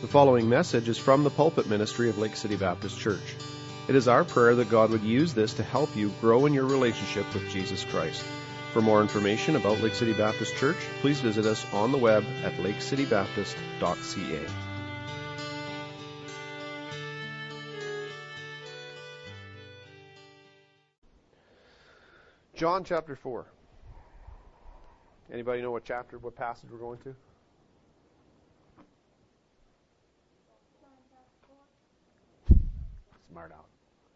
The following message is from the pulpit ministry of Lake City Baptist Church. It is our prayer that God would use this to help you grow in your relationship with Jesus Christ. For more information about Lake City Baptist Church, please visit us on the web at lakecitybaptist.ca. John chapter 4. Anybody know what passage we're going to? Smart out.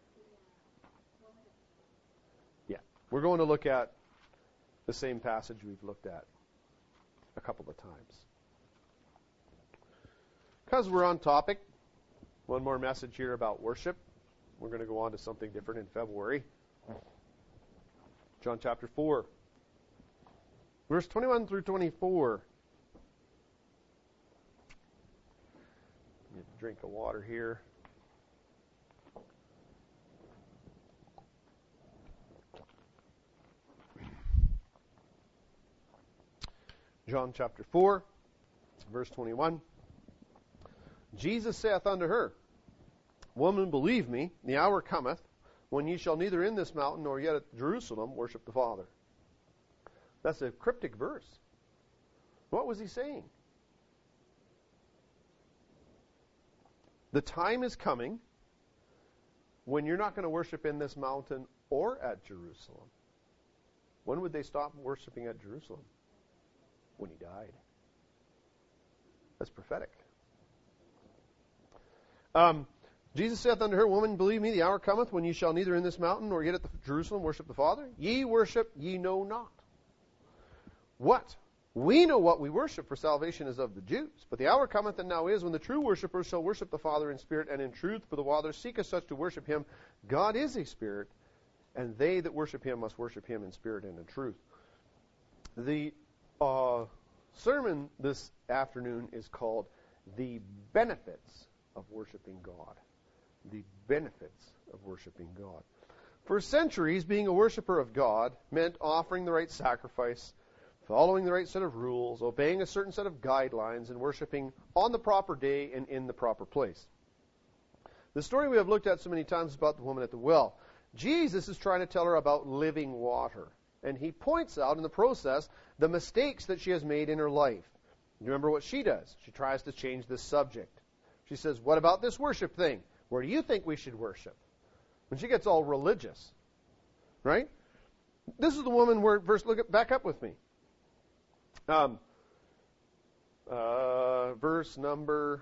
Yeah. We're going to look at the same passage we've looked at a couple of times. Because we're on topic, one more message here about worship. We're going to go on to something different in February. John chapter 4. Verse 21 through 24. Get a drink of water here. John chapter 4, verse 21. Jesus saith unto her, Woman, believe me, the hour cometh, when ye shall neither in this mountain nor yet at Jerusalem worship the Father. That's a cryptic verse. What was he saying? The time is coming when you're not going to worship in this mountain or at Jerusalem. When would they stop worshiping at Jerusalem? When he died. That's prophetic. Jesus saith unto her, Woman, believe me, the hour cometh when ye shall neither in this mountain nor yet at Jerusalem worship the Father. Ye worship, ye know not. What? We know what we worship, for salvation is of the Jews. But the hour cometh and now is, when the true worshippers shall worship the Father in spirit and in truth, for the Father seeketh such to worship him. God is a spirit, and they that worship him must worship him in spirit and in truth. The sermon this afternoon is called The Benefits of Worshiping God. The benefits of worshiping God. For centuries, being a worshiper of God meant offering the right sacrifice, following the right set of rules, obeying a certain set of guidelines, and worshiping on the proper day and in the proper place. The story we have looked at so many times is about the woman at the well. Jesus is trying to tell her about living water. And he points out in the process the mistakes that she has made in her life. You remember what she does? She tries to change this subject. She says, what about this worship thing? Where do you think we should worship? And she gets all religious. Right? This is the woman where, back up with me. Verse number,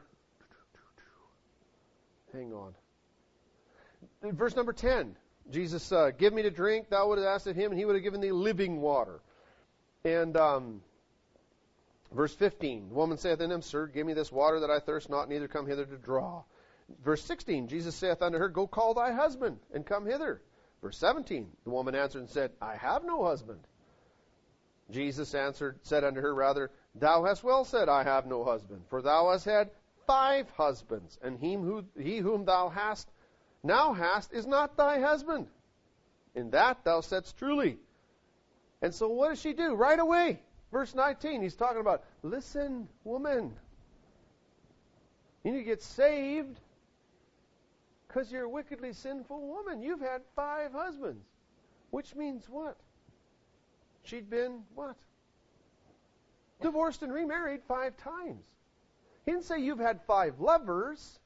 hang on. Verse number 10. Jesus, give me to drink. Thou would have asked of him, and he would have given thee living water. And verse 15. The woman saith unto him, Sir, give me this water that I thirst not, neither come hither to draw. Verse 16. Jesus saith unto her, Go call thy husband, and come hither. Verse 17. The woman answered and said, I have no husband. Jesus said unto her, Rather, thou hast well said, I have no husband. For thou hast had 5 husbands, and he whom thou now hast is not thy husband. In that thou saidst truly. And so what does she do? Right away, verse 19, he's talking about, listen, woman, you need to get saved because you're a wickedly sinful woman. You've had 5 husbands. Which means what? She'd been what? Divorced and remarried 5 times. He didn't say you've had 5 lovers.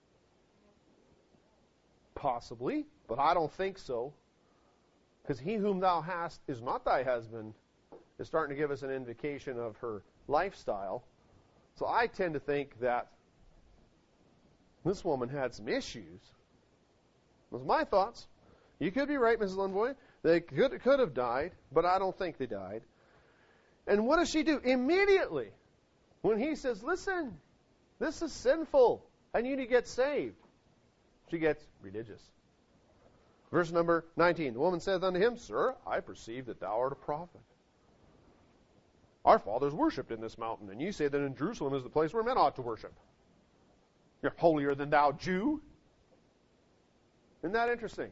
Possibly, but I don't think so. Because he whom thou hast is not thy husband is starting to give us an indication of her lifestyle. So I tend to think that this woman had some issues. Those are my thoughts. You could be right, Mrs. Lundboy. They could have died, but I don't think they died. And what does she do? Immediately, when he says, listen, this is sinful, and you need to get saved, she gets religious. Verse number 19. The woman saith unto him, Sir, I perceive that thou art a prophet. Our fathers worshipped in this mountain, and you say that in Jerusalem is the place where men ought to worship. You're holier than thou, Jew. Isn't that interesting?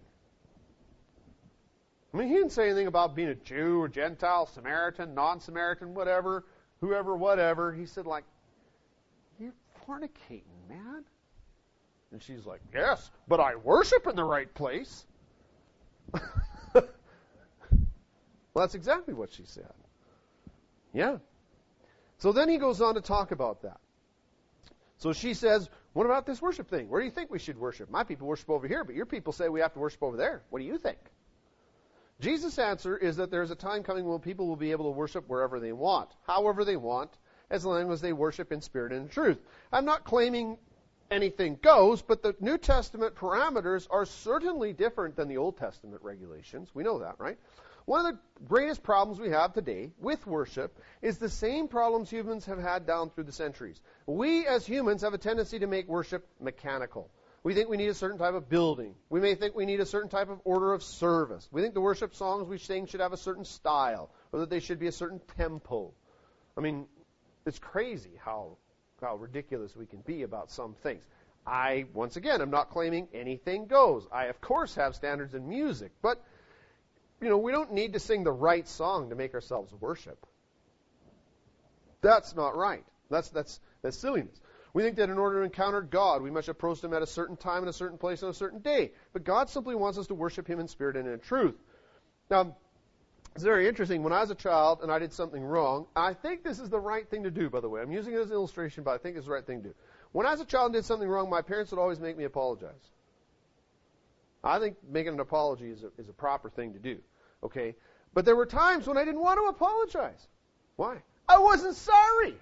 I mean, he didn't say anything about being a Jew or Gentile, Samaritan, non-Samaritan, whatever, whoever, whatever. He said, like, you fornicating, man. And she's like, yes, but I worship in the right place. Well, that's exactly what she said. Yeah. So then he goes on to talk about that. So she says, what about this worship thing? Where do you think we should worship? My people worship over here, but your people say we have to worship over there. What do you think? Jesus' answer is that there's a time coming when people will be able to worship wherever they want, however they want, as long as they worship in spirit and in truth. I'm not claiming anything goes, but the New Testament parameters are certainly different than the Old Testament regulations. We know that, right? One of the greatest problems we have today with worship is the same problems humans have had down through the centuries. We as humans have a tendency to make worship mechanical. We think we need a certain type of building. We may think we need a certain type of order of service. We think the worship songs we sing should have a certain style, or that they should be a certain tempo. I mean, it's crazy how ridiculous we can be about some things. Once again, I'm not claiming anything goes. I, of course, have standards in music, but we don't need to sing the right song to make ourselves worship. That's not right. That's silliness. We think that in order to encounter God, we must approach Him at a certain time, in a certain place, on a certain day. But God simply wants us to worship Him in spirit and in truth. Now, it's very interesting. When I was a child and I did something wrong, I think this is the right thing to do, by the way. I'm using it as an illustration, but I think it's the right thing to do. When I was a child and did something wrong, my parents would always make me apologize. I think making an apology is a proper thing to do. Okay? But there were times when I didn't want to apologize. Why? I wasn't sorry.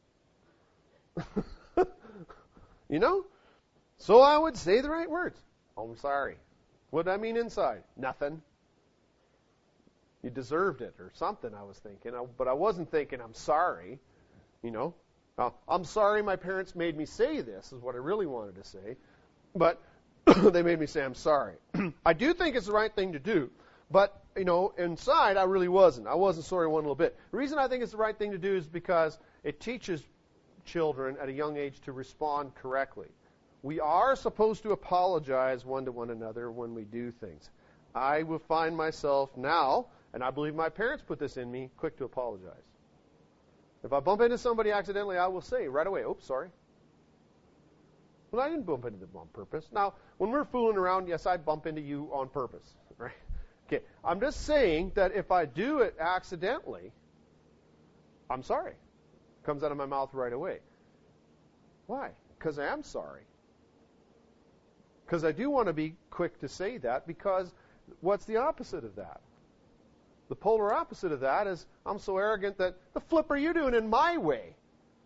So I would say the right words. I'm sorry. What did I mean inside? Nothing. You deserved it or something, I was thinking. But I wasn't thinking I'm sorry. I'm sorry my parents made me say this, is what I really wanted to say. But they made me say I'm sorry. I do think it's the right thing to do. But, inside I really wasn't. I wasn't sorry one little bit. The reason I think it's the right thing to do is because it teaches children at a young age to respond correctly. We are supposed to apologize one to one another when we do things. I will find myself now, and I believe my parents put this in me, quick to apologize. If I bump into somebody accidentally, I will say right away, oops, sorry. Well, I didn't bump into them on purpose. Now, when we're fooling around, yes, I bump into you on purpose, right? Okay, I'm just saying that if I do it accidentally, I'm sorry. It comes out of my mouth right away. Why? Because I am sorry. Because I do want to be quick to say that, because what's the opposite of that? The polar opposite of that is I'm so arrogant that the flip are you doing in my way?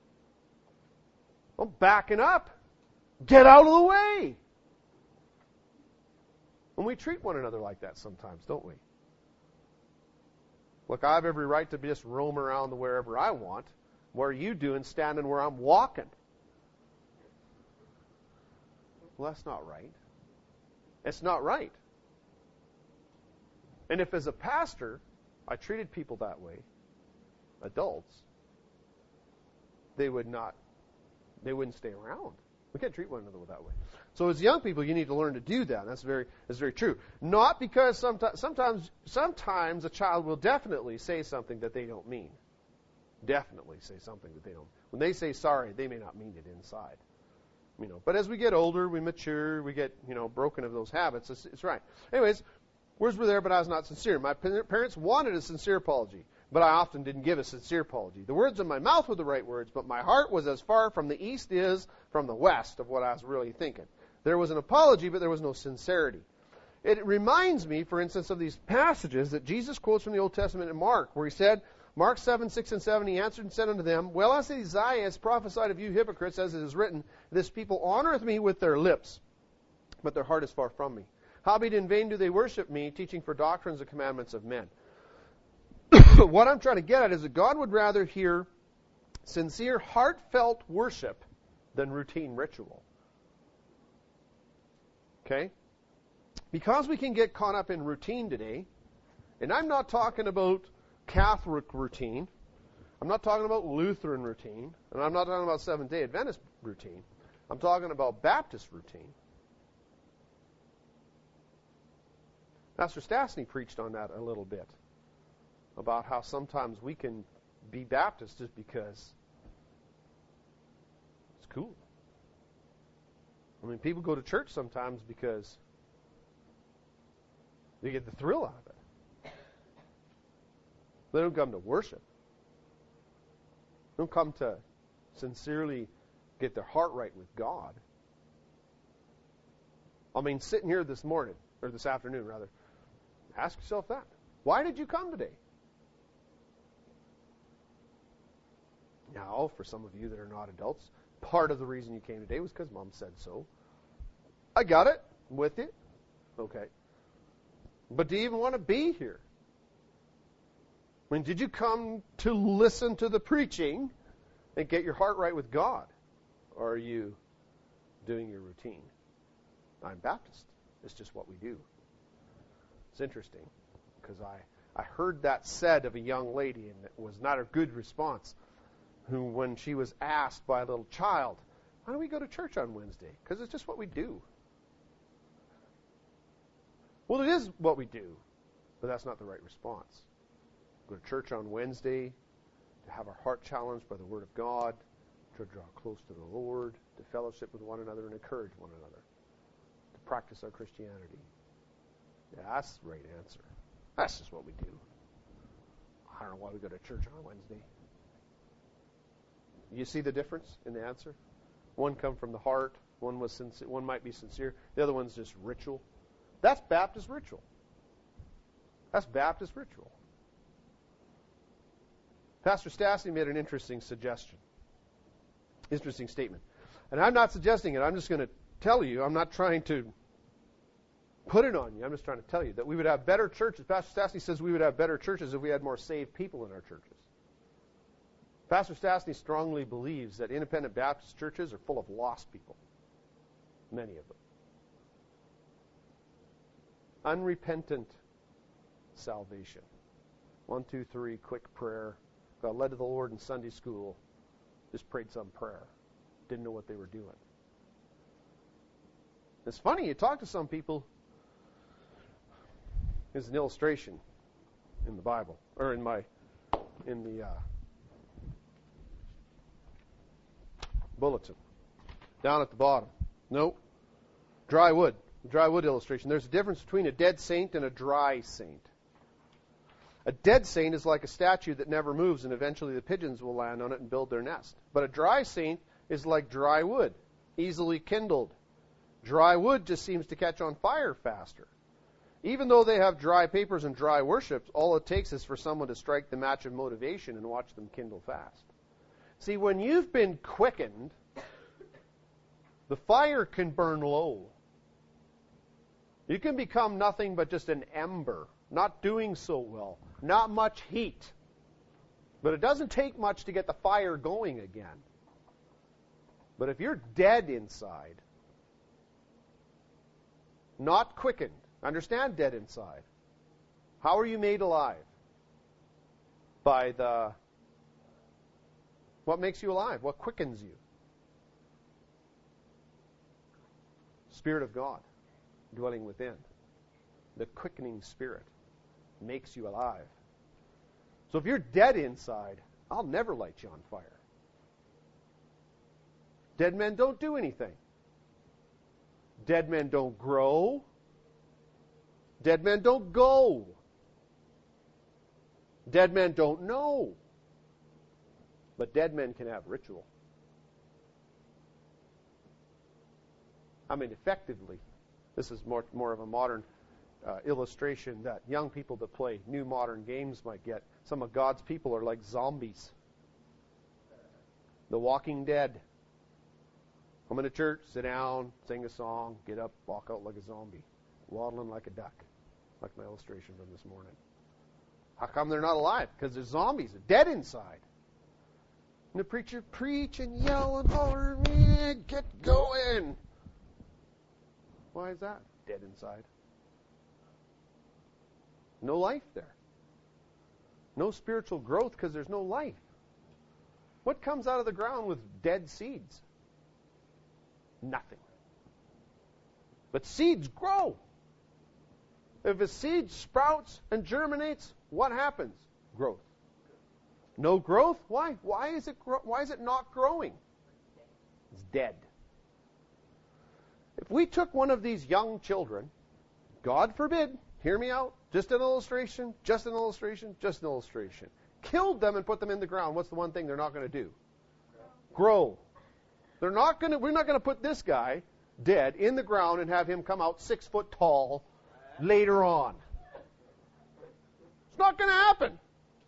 I'm backing up. Get out of the way. And we treat one another like that sometimes, don't we? Look, I have every right to just roam around to wherever I want. What are you doing standing where I'm walking? Well, that's not right. It's not right. And if as a pastor I treated people that way, adults, they wouldn't stay around. We can't treat one another that way. So as young people, you need to learn to do that. That's very true. Not because sometimes a child will definitely say something that they don't mean. Definitely say something that they don't. When they say sorry, they may not mean it inside. But as we get older, we mature, we get broken of those habits. It's right. Anyways, words were there, but I was not sincere. My parents wanted a sincere apology, but I often didn't give a sincere apology. The words in my mouth were the right words, but my heart was as far from the east is from the west of what I was really thinking. There was an apology, but there was no sincerity. It reminds me, for instance, of these passages that Jesus quotes from the Old Testament in Mark, where he said, Mark 7, 6, and 7, he answered and said unto them, well, as Isaiah has prophesied of you hypocrites, as it is written, this people honoreth me with their lips, but their heart is far from me. Howbeit in vain do they worship me, teaching for doctrines the commandments of men. What I'm trying to get at is that God would rather hear sincere, heartfelt worship than routine ritual. Okay? Because we can get caught up in routine today, and I'm not talking about Catholic routine, I'm not talking about Lutheran routine, and I'm not talking about Seventh-day Adventist routine. I'm talking about Baptist routine. Pastor Stastny preached on that a little bit, about how sometimes we can be Baptist just because it's cool. I mean, people go to church sometimes because they get the thrill out of it. They don't come to worship. They don't come to sincerely get their heart right with God. I mean, sitting here this morning, or this afternoon rather, ask yourself that. Why did you come today? Now, for some of you that are not adults, part of the reason you came today was because Mom said so. I got it. I'm with you. Okay. But do you even want to be here? I mean, did you come to listen to the preaching and get your heart right with God? Or are you doing your routine? I'm Baptist. It's just what we do. It's interesting because I heard that said of a young lady, and it was not a good response, who, when she was asked by a little child, why do we go to church on Wednesday? Because it's just what we do. Well, it is what we do, but that's not the right response. Go to church on Wednesday to have our heart challenged by the Word of God, to draw close to the Lord, to fellowship with one another and encourage one another, to practice our Christianity. Yeah, that's the right answer. That's just what we do. I don't know why we go to church on Wednesday. You see the difference in the answer? One come from the heart, one was sincere, one might be sincere, the other one's just ritual. That's Baptist ritual. That's Baptist ritual. Pastor Stassi made an interesting suggestion. Interesting statement. And I'm not suggesting it. I'm just going to tell you. I'm not trying to put it on you. I'm just trying to tell you that we would have better churches. Pastor Stassi says we would have better churches if we had more saved people in our churches. Pastor Stassi strongly believes that independent Baptist churches are full of lost people. Many of them. Unrepentant salvation. 1, 2, 3, quick prayer. Got led to the Lord in Sunday school. Just prayed some prayer. Didn't know what they were doing. It's funny, you talk to some people. There's an illustration in the Bible, or in the bulletin. Down at the bottom. Nope. Dry wood. Dry wood illustration. There's a difference between a dead saint and a dry saint. A dead saint is like a statue that never moves, and eventually the pigeons will land on it and build their nest. But a dry saint is like dry wood, easily kindled. Dry wood just seems to catch on fire faster. Even though they have dry papers and dry worships, all it takes is for someone to strike the match of motivation and watch them kindle fast. See, when you've been quickened, the fire can burn low. You can become nothing but just an ember, not doing so well, not much heat. But it doesn't take much to get the fire going again. But if you're dead inside, not quickened, understand dead inside. How are you made alive? By what makes you alive? What quickens you? Spirit of God dwelling within. The quickening Spirit makes you alive. So if you're dead inside, I'll never light you on fire. Dead men don't do anything. Dead men don't grow. Dead men don't go. Dead men don't know. But dead men can have ritual. I mean, effectively, this is more of a modern illustration that young people that play new modern games might get. Some of God's people are like zombies. The Walking Dead. Come into church, sit down, sing a song, get up, walk out like a zombie, waddling like a duck, like my illustration from this morning. How come they're not alive? Because they're zombies, they're dead inside. And the preacher preach and yell and holler, man, get going. Why is that? Dead inside. No life there. No spiritual growth because there's no life. What comes out of the ground with dead seeds? Nothing. But seeds grow. If a seed sprouts and germinates, what happens? Growth. No growth? Why? Why is it not growing? It's dead. If we took one of these young children, God forbid, hear me out, just an illustration, killed them and put them in the ground, what's the one thing they're not going to do? Grow. We're not going to put this guy dead in the ground and have him come out 6 foot tall later on. It's not going to happen.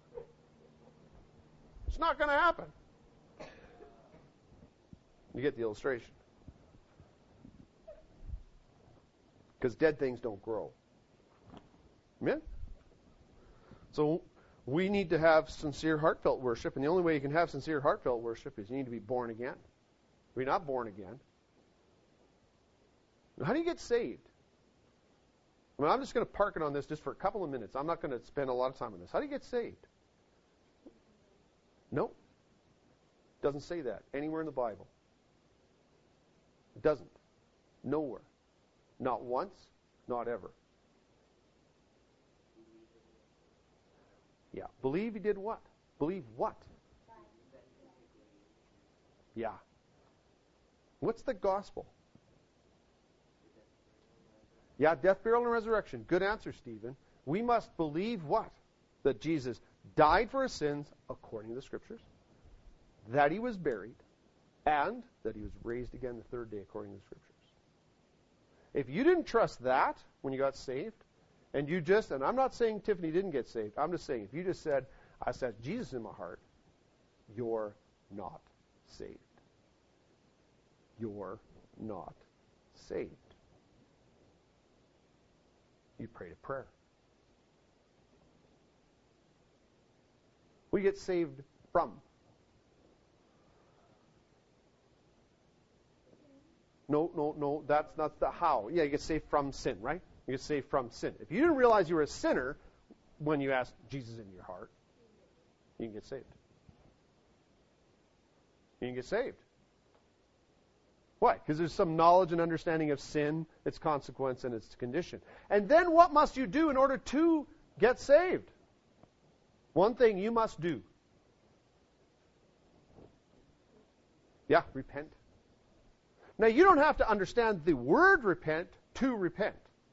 It's not going to happen. You get the illustration. Because dead things don't grow. Amen? So we need to have sincere, heartfelt worship, and the only way you can have sincere, heartfelt worship is you need to be born again. If you're not born again, how do you get saved? I mean, I'm just going to park it on this just for a couple of minutes. I'm not going to spend a lot of time on this. How do you get saved? No. It doesn't say that anywhere in the Bible. It doesn't. Nowhere. Not once, not ever. Yeah. Believe he did what? Believe what? Yeah. What's the gospel? Yeah, death, burial, and resurrection. Good answer, Stephen. We must believe what? That Jesus died for our sins according to the Scriptures, that he was buried, and that he was raised again the third day according to the Scriptures. If you didn't trust that when you got saved, and you just, and I'm not saying Tiffany didn't get saved, I'm just saying if you just said, I said Jesus in my heart, you're not saved. You're not saved. You prayed a prayer. We get saved from. No, that's not the how. Yeah, you get saved from sin, right? You get saved from sin. If you didn't realize you were a sinner when you asked Jesus into your heart, you can get saved. You can get saved. Why? Because there's some knowledge and understanding of sin, its consequence, and its condition. And then what must you do in order to get saved? One thing you must do. Yeah, repent. Now, you don't have to understand the word repent to repent.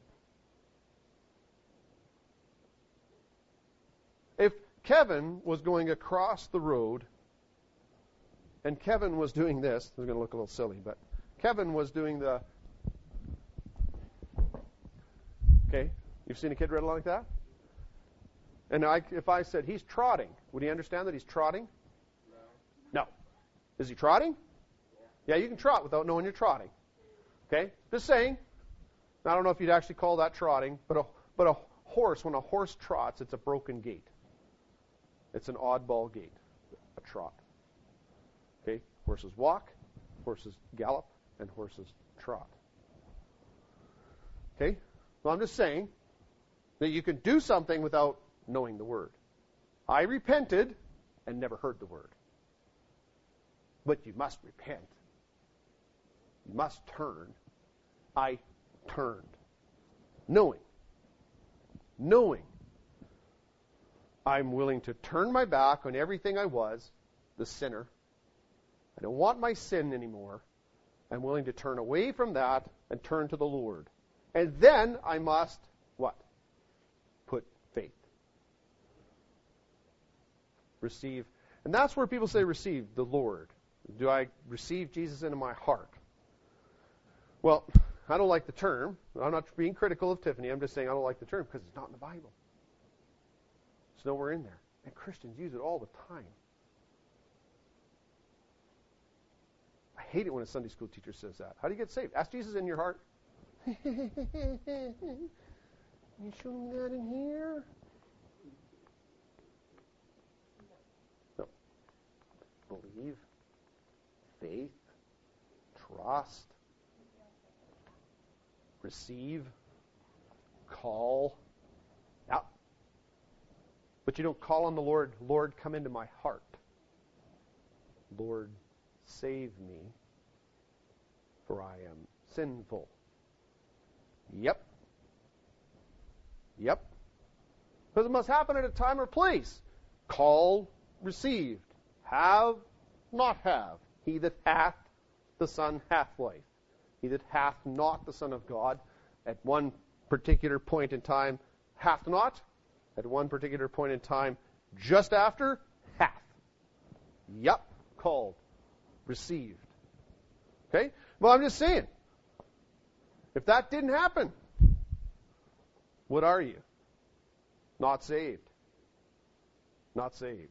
If Kevin was going across the road, and Kevin was doing this, this is going to look a little silly, but Kevin was doing the... Okay, you've seen a kid riddle like that? And if I said he's trotting, would he understand that he's trotting? No. Is he trotting? Yeah, you can trot without knowing you're trotting. Okay? Just saying. I don't know if you'd actually call that trotting, but a horse, when a horse trots, it's a broken gait. It's an oddball gait, a trot. Okay? Horses walk, horses gallop, and horses trot. Okay? Well, I'm just saying that you can do something without knowing the word. I repented and never heard the word. But you must repent. You must turn. I turned. Knowing. I'm willing to turn my back on everything I was, the sinner. I don't want my sin anymore. I'm willing to turn away from that and turn to the Lord. And then I must, what? Put faith. Receive. And that's where people say receive the Lord. Do I receive Jesus into my heart? Well, I don't like the term. I'm not being critical of Tiffany. I'm just saying I don't like the term because it's not in the Bible. It's nowhere in there. And Christians use it all the time. I hate it when a Sunday school teacher says that. How do you get saved? Ask Jesus in your heart. You show me that in here? No. Believe, faith, trust, receive, call. Yeah. But you don't call on the Lord, Lord, come into my heart. Lord, save me, for I am sinful. Yep. Because it must happen at a time or place. Called, received. Have, not have. He that hath, the Son hath life. He that hath not the Son of God at one particular point in time, hath not. At one particular point in time, just after, hath. Yep, called, received. Okay? Well, I'm just saying, if that didn't happen, what are you? Not saved. Not saved.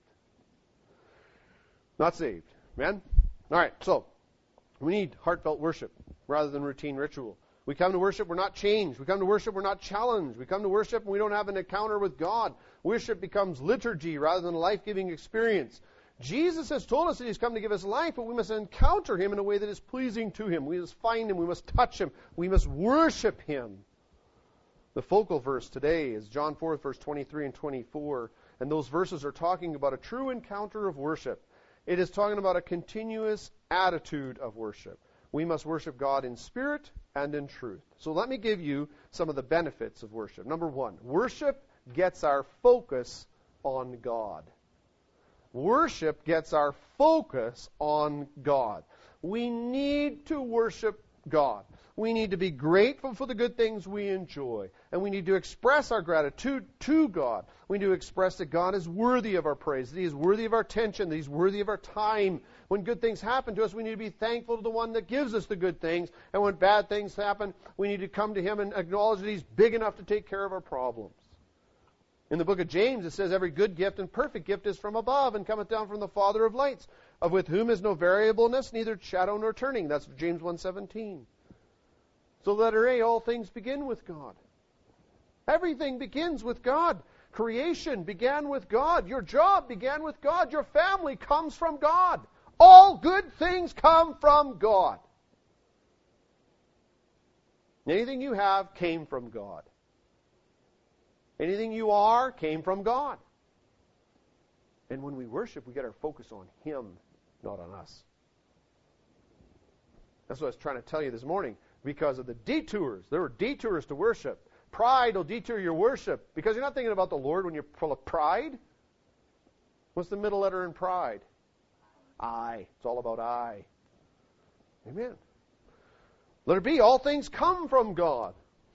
Not saved. Amen? All right, so we need heartfelt worship rather than routine ritual. We come to worship, we're not changed. We come to worship, we're not challenged. We come to worship and we don't have an encounter with God. Worship becomes liturgy rather than a life-giving experience. Jesus has told us that He's come to give us life, but we must encounter Him in a way that is pleasing to Him. We must find Him. We must touch Him. We must worship Him. The focal verse today is John 4, verse 23 and 24. And those verses are talking about a true encounter of worship. It is talking about a continuous attitude of worship. We must worship God in spirit and in truth. So let me give you some of the benefits of worship. Number one, worship gets our focus on God. Worship gets our focus on God. We need to worship God. We need to be grateful for the good things we enjoy. And we need to express our gratitude to God. We need to express that God is worthy of our praise, that He is worthy of our attention, that He's worthy of our time. When good things happen to us, we need to be thankful to the one that gives us the good things. And when bad things happen, we need to come to Him and acknowledge that He's big enough to take care of our problems. In the book of James, it says, every good gift and perfect gift is from above and cometh down from the Father of lights, of with whom is no variableness, neither shadow nor turning. That's James 1:17. So letter A, all things begin with God. Everything begins with God. Creation began with God. Your job began with God. Your family comes from God. All good things come from God. Anything you have came from God. Anything you are came from God. And when we worship, we get our focus on Him, not on us. That's what I was trying to tell you this morning. Because of the detours. There were detours to worship. Pride will detour your worship. Because you're not thinking about the Lord when you're full of pride. What's the middle letter in pride? I. It's all about I. Amen. Letter B, all things come from God.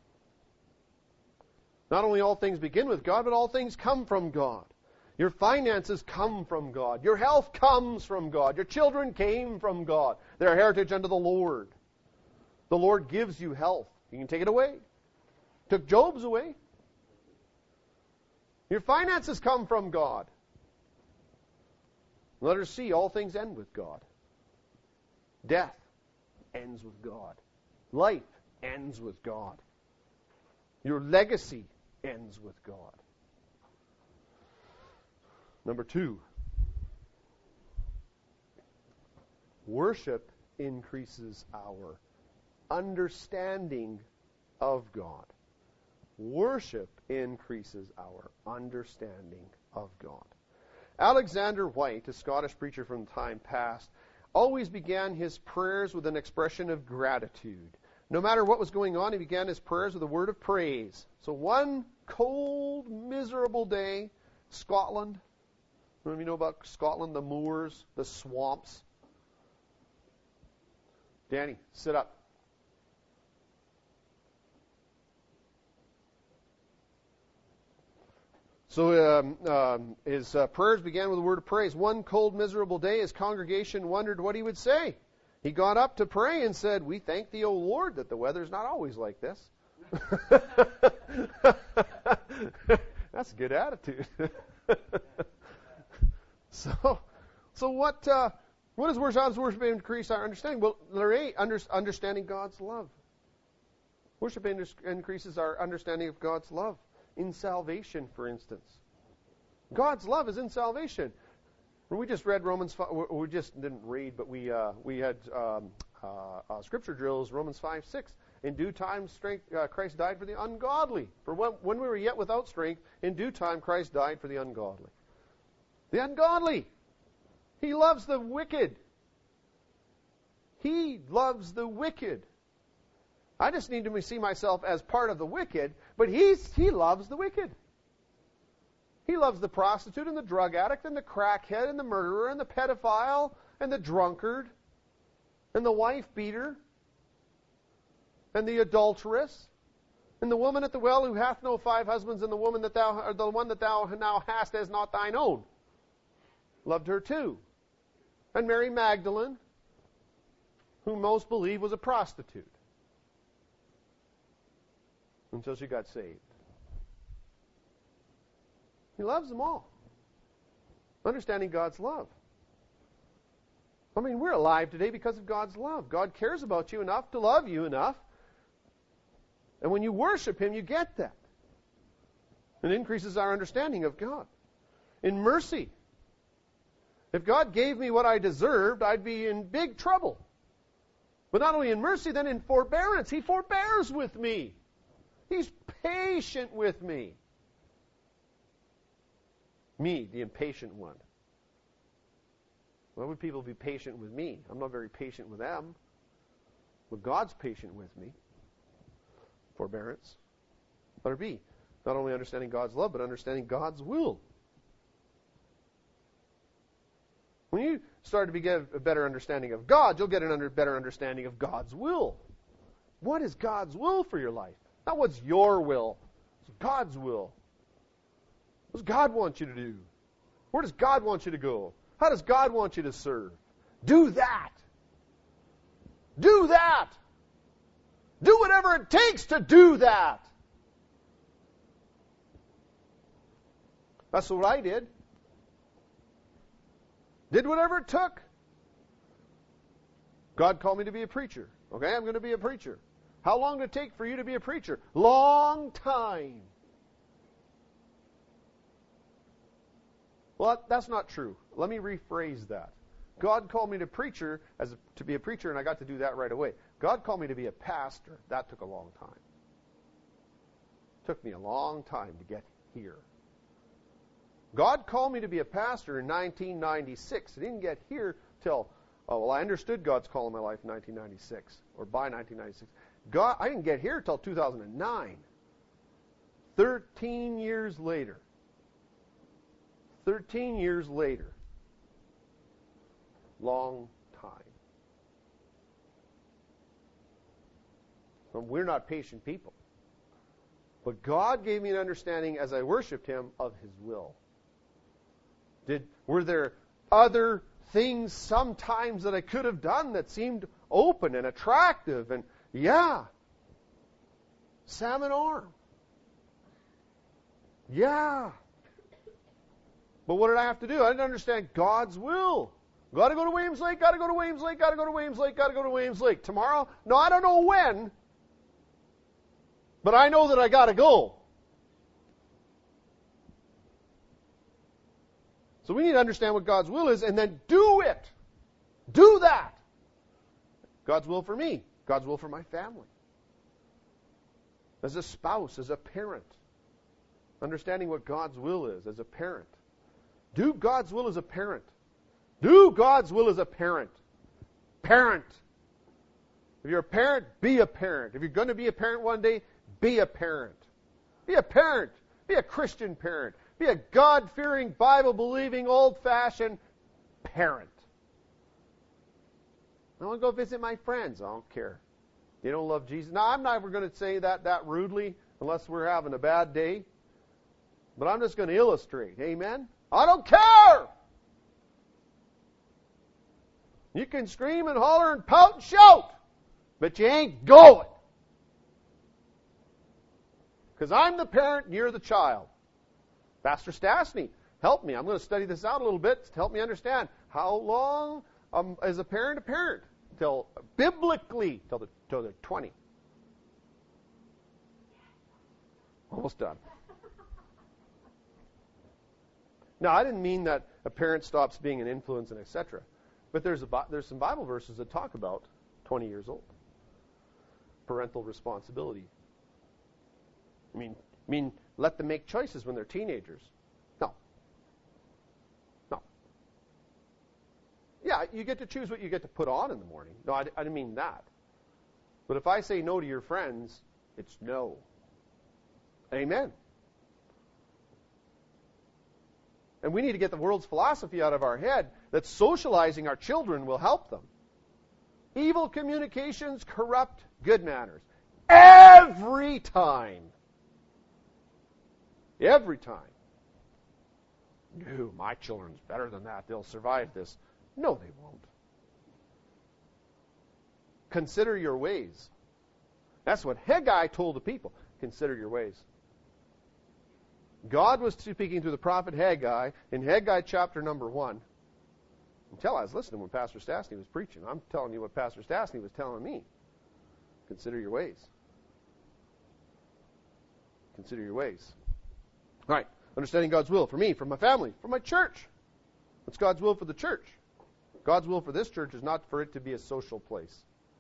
Not only all things begin with God, but all things come from God. Your finances come from God. Your health comes from God. Your children came from God. They're a heritage unto the Lord. The Lord gives you health. He can take it away. Took Job's away. Your finances come from God. Letter C, all things end with God. Death ends with God. Life ends with God. Your legacy ends with God. Number 2, worship increases our understanding of God. Worship increases our understanding of God. Alexander White, a Scottish preacher from time past, always began his prayers with an expression of gratitude. No matter what was going on, he began his prayers with a word of praise. So one cold, miserable day, Scotland. What do you know about Scotland? The moors, the swamps. Danny, sit up. So his prayers began with a word of praise. One cold, miserable day, his congregation wondered what he would say. He got up to pray and said, "We thank thee, O Lord, that the weather's not always like this." That's a good attitude. So what does worship increase our understanding? Well, letter A, understanding God's love. Worship increases our understanding of God's love. In salvation, for instance. God's love is in salvation. We just read Romans 5, we just didn't read, but we had scripture drills, Romans 5:6. In due time, Christ died for the ungodly. For when we were yet without strength, in due time Christ died for the ungodly. The ungodly. He loves the wicked. He loves the wicked. I just need to see myself as part of the wicked, but he loves the wicked. He loves the prostitute and the drug addict and the crackhead and the murderer and the pedophile and the drunkard and the wife beater. and the adulteress, and the woman at the well who hath no 5 husbands, and the one that thou now hast as not thine own. Loved her too. And Mary Magdalene, who most believe was a prostitute until she got saved. He loves them all. Understanding God's love. I mean, we're alive today because of God's love. God cares about you enough to love you enough. And when you worship Him, you get that. It increases our understanding of God. In mercy. If God gave me what I deserved, I'd be in big trouble. But not only in mercy, then in forbearance. He forbears with me. He's patient with me. Me, the impatient one. Why would people be patient with me? I'm not very patient with them. But God's patient with me. Forbearance. Letter B. Not only understanding God's love, but understanding God's will. When you start to get a better understanding of God, you'll get a better understanding of God's will. What is God's will for your life? Not what's your will. It's God's will. What does God want you to do? Where does God want you to go? How does God want you to serve? Do that. Do that. Do whatever it takes to do that. That's what I did. Did whatever it took. God called me to be a preacher. Okay, I'm going to be a preacher. How long did it take for you to be a preacher? Long time. Well, that's not true. Let me rephrase that. God called me to be a preacher, and I got to do that right away. God called me to be a pastor. That took a long time. It took me a long time to get here. God called me to be a pastor in 1996. I didn't get here till, I understood God's call in my life in 1996, or by 1996. I didn't get here till 2009. 13 years later. 13 years later. Long time. And we're not patient people. But God gave me an understanding as I worshiped Him of His will. Were there other things sometimes that I could have done that seemed open and attractive? And yeah. Salmon arm. Yeah. But what did I have to do? I didn't understand God's will. Got to go to Williams Lake, got to go to Williams Lake, got to go to Williams Lake, got to go to Williams Lake. Tomorrow? No, I don't know when. But I know that I got to go. So we need to understand what God's will is and then do it. Do that. God's will for me. God's will for my family. As a spouse, as a parent. Understanding what God's will is as a parent. Do God's will as a parent. Do God's will as a parent. Parent. If you're a parent, be a parent. If you're going to be a parent one day, be a parent. Be a parent. Be a Christian parent. Be a God-fearing, Bible-believing, old-fashioned parent. I want to go visit my friends. I don't care. You don't love Jesus. Now, I'm never going to say that rudely unless we're having a bad day. But I'm just going to illustrate. Amen? I don't care! You can scream and holler and pout and shout, but you ain't going. Because I'm the parent and you're the child. Pastor Stastny, help me. I'm going to study this out a little bit to help me understand how long is a parent? Till biblically, till they're 20. Almost done. Now, I didn't mean that a parent stops being an influence and etc. But there's some Bible verses that talk about 20 years old. Parental responsibility. I mean, let them make choices when they're teenagers. No. Yeah, you get to choose what you get to put on in the morning. No, I didn't mean that. But if I say no to your friends, it's no. Amen. And we need to get the world's philosophy out of our head that socializing our children will help them. Evil communications corrupt good manners. every time. Every time. No, my children's better than that. They'll survive this. No, they won't. Consider your ways. That's what Haggai told the people. Consider your ways. God was speaking through the prophet Haggai in Haggai chapter number 1. Until I was listening when Pastor Stastny was preaching. I'm telling you what Pastor Stastny was telling me. Consider your ways. Consider your ways. All right. Understanding God's will for me, for my family, for my church. What's God's will for the church? God's will for this church is not for it to be a social place.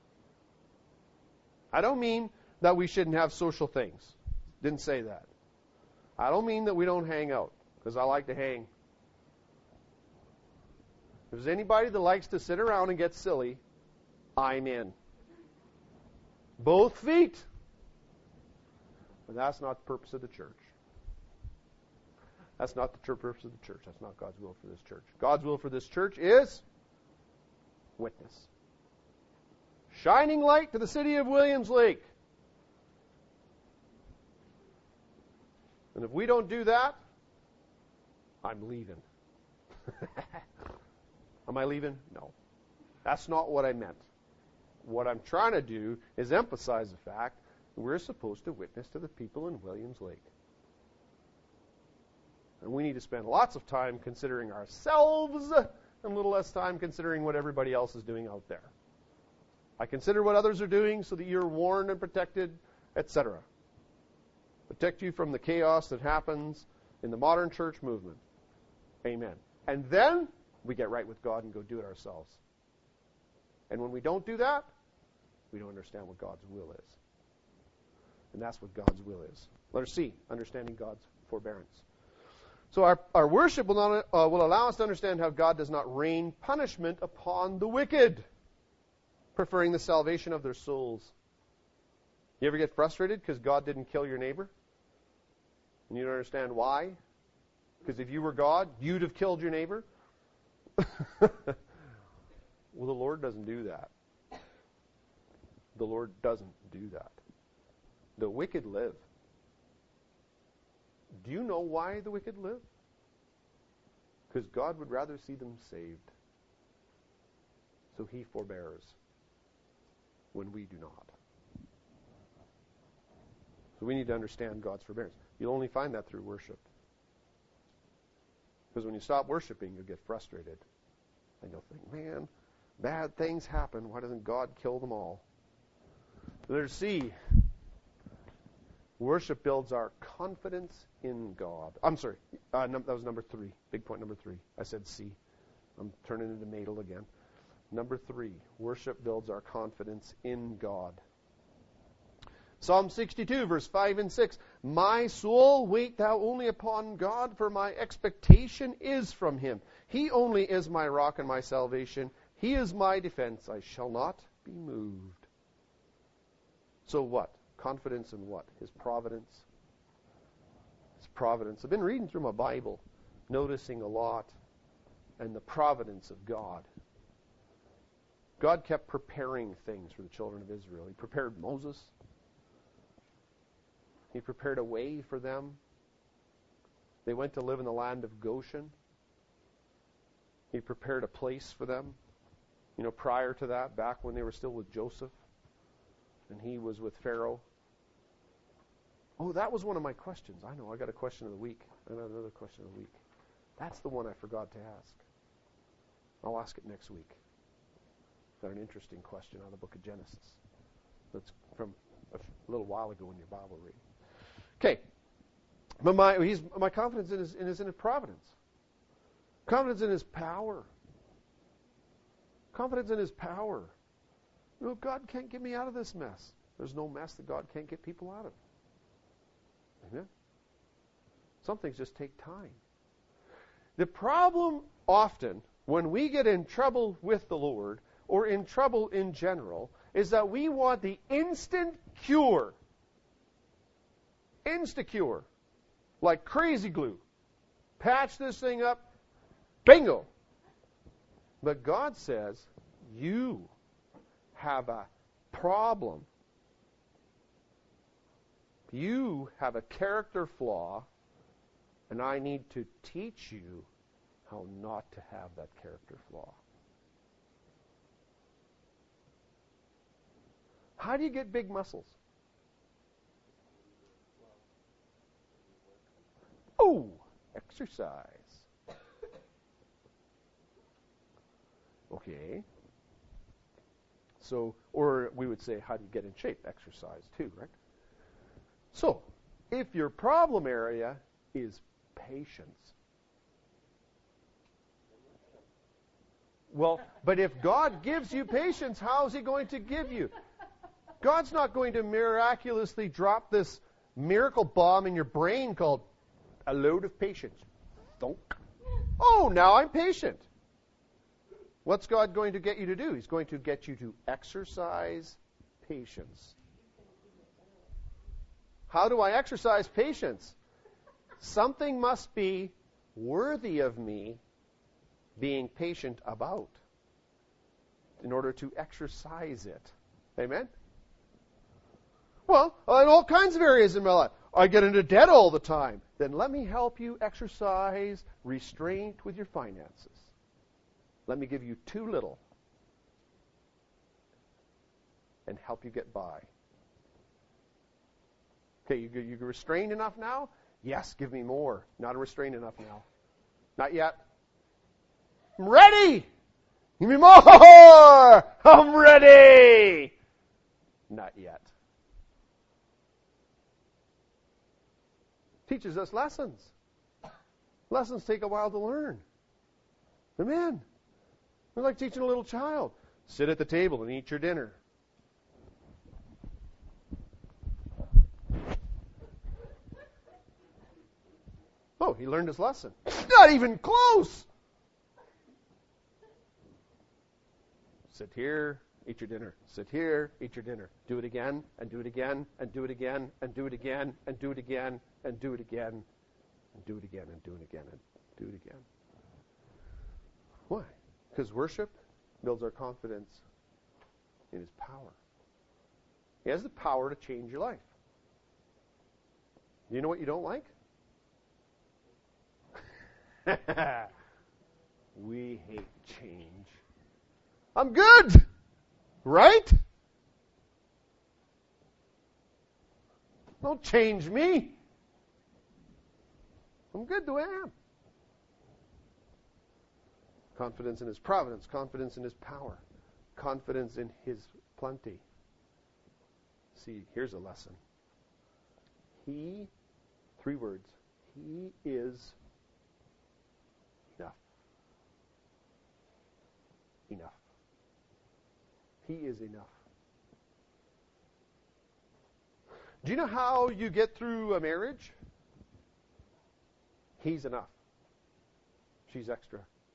I don't mean that we shouldn't have social things. Didn't say that. I don't mean that we don't hang out, because I like to hang. If there's anybody that likes to sit around and get silly, I'm in. Both feet. But that's not the purpose of the church. That's not the purpose of the church. That's not God's will for this church. God's will for this church is witness. Shining light to the city of Williams Lake. And if we don't do that, I'm leaving. Am I leaving? No. That's not what I meant. What I'm trying to do is emphasize the fact that we're supposed to witness to the people in Williams Lake. And we need to spend lots of time considering ourselves and a little less time considering what everybody else is doing out there. I consider what others are doing so that you're warned and protected, etc. Protect you from the chaos that happens in the modern church movement. Amen. And then we get right with God and go do it ourselves. And when we don't do that, we don't understand what God's will is. And that's what God's will is. Letter C, understanding God's forbearance. So our worship will allow us to understand how God does not rain punishment upon the wicked, preferring the salvation of their souls. You ever get frustrated because God didn't kill your neighbor? And you don't understand why? Because if you were God, you'd have killed your neighbor? Well, the Lord doesn't do that. The Lord doesn't do that. The wicked live. Do you know why the wicked live? Because God would rather see them saved. So He forbears when we do not. So we need to understand God's forbearance. You'll only find that through worship. Because when you stop worshiping, you'll get frustrated. And you'll think, man, bad things happen. Why doesn't God kill them all? There's C. Worship builds our confidence in God. I'm sorry. That was number 3. Big point number 3. I said C. I'm turning into Madel again. Number 3. Worship builds our confidence in God. Psalm 62, verse 5 and 6. My soul, wait thou only upon God, for my expectation is from Him. He only is my rock and my salvation. He is my defense. I shall not be moved. So what? Confidence in what? His providence. His providence. I've been reading through my Bible, noticing a lot, and the providence of God. God kept preparing things for the children of Israel. He prepared Moses. He prepared a way for them. They went to live in the land of Goshen. He prepared a place for them. You know, prior to that, back when they were still with Joseph, and he was with Pharaoh. Oh, that was one of my questions. I know, I got a question of the week. I got another question of the week. That's the one I forgot to ask. I'll ask it next week. Got an interesting question out of the book of Genesis. That's from a little while ago in your Bible reading. Okay. But my confidence in his providence. Confidence in His power. Confidence in His power. You know, God can't get me out of this mess. There's no mess that God can't get people out of. Amen? Some things just take time. The problem often, when we get in trouble with the Lord, or in trouble in general, is that we want the instant cure. Insta-cure. Like crazy glue. Patch this thing up. Bingo. But God says, you have a problem. You have a character flaw, and I need to teach you how not to have that character flaw. How do you get big muscles? Oh, exercise. Okay. So, or we would say, how do you get in shape? Exercise too, right? So, if your problem area is patience. Well, but if God gives you patience, how is He going to give you? God's not going to miraculously drop this miracle bomb in your brain called a load of patience. Thunk. Oh, now I'm patient. What's God going to get you to do? He's going to get you to exercise patience. How do I exercise patience? Something must be worthy of me being patient about in order to exercise it. Amen? Well, in all kinds of areas in my life. I get into debt all the time. Then let me help you exercise restraint with your finances. Let me give you too little and help you get by. Okay, you restrained enough now? Yes, give me more. Not restrained enough now. Not yet. I'm ready! Give me more! I'm ready! Not yet. Teaches us lessons. Lessons take a while to learn. Amen. We're like teaching a little child. Sit at the table and eat your dinner. Oh, he learned his lesson. Not even close. Sit here, eat your dinner. Sit here, eat your dinner. Do it again, and do it again, and do it again, and do it again, and do it again, and do it again, and do it again, and do it again, and do it again. Why? Because worship builds our confidence in His power. He has the power to change your life. Do you know what you don't like? We hate change. I'm good, right? Don't change me. I'm good the way I am. Confidence in His providence, confidence in His power, confidence in His plenty. See, here's a lesson. He, 3 words, He is enough. Enough. He is enough. Do you know how you get through a marriage? He's enough. She's extra.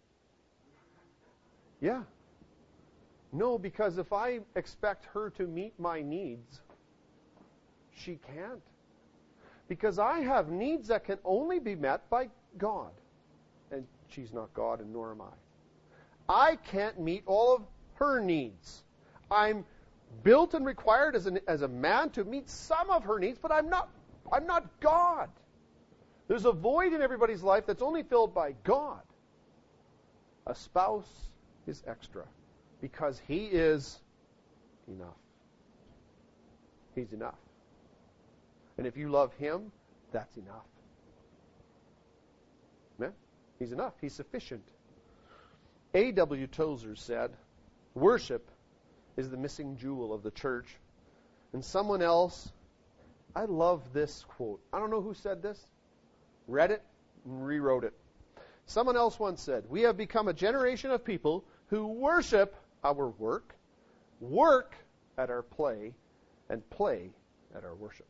Yeah. No, because if I expect her to meet my needs, she can't. Because I have needs that can only be met by God. And she's not God, and nor am I. I can't meet all of her needs. I'm built and required as a man to meet some of her needs, but I'm not God. There's a void in everybody's life that's only filled by God. A spouse is extra because He is enough. He's enough. And if you love Him, that's enough. Amen? He's enough. He's sufficient. A.W. Tozer said, worship is the missing jewel of the church. And someone else, I love this quote. I don't know who said this. Read it and rewrote it. Someone else once said, we have become a generation of people who worship our work at our play, and play at our worship.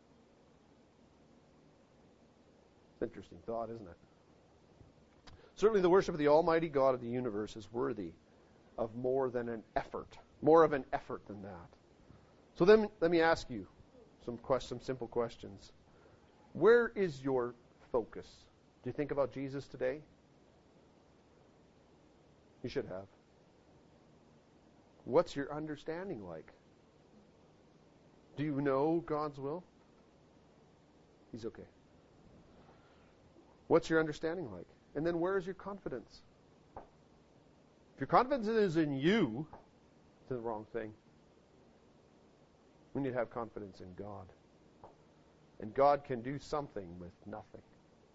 It's an interesting thought, isn't it? Certainly the worship of the Almighty God of the universe is worthy of more of an effort than that. So then let me ask you some simple questions. Where is your focus? Do you think about Jesus today? You should have. What's your understanding like? Do you know God's will? He's okay. What's your understanding like? And then where is your confidence? If your confidence is in you, it's the wrong thing. We need to have confidence in God. And God can do something with nothing.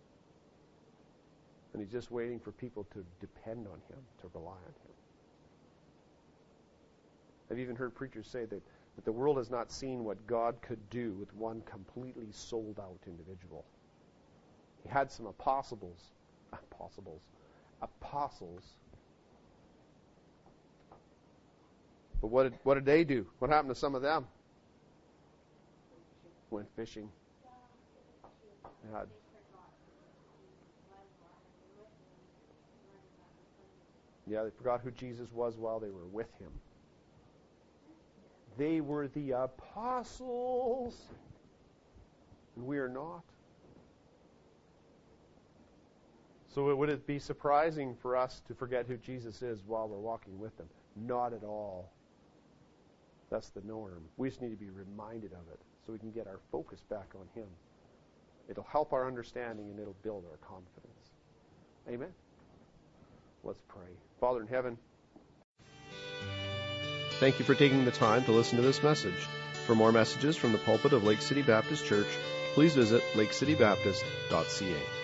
And He's just waiting for people to depend on Him, to rely on Him. I've even heard preachers say that the world has not seen what God could do with one completely sold out individual. He had some apostles. But what did they do? What happened to some of them? Went fishing. Yeah, they forgot who Jesus was while they were with Him. They were the apostles, and we are not. So would it be surprising for us to forget who Jesus is while we're walking with Him? Not at all. That's the norm. We just need to be reminded of it so we can get our focus back on Him. It'll help our understanding and it'll build our confidence. Amen? Let's pray. Father in heaven, thank you for taking the time to listen to this message. For more messages from the pulpit of Lake City Baptist Church, please visit lakecitybaptist.ca.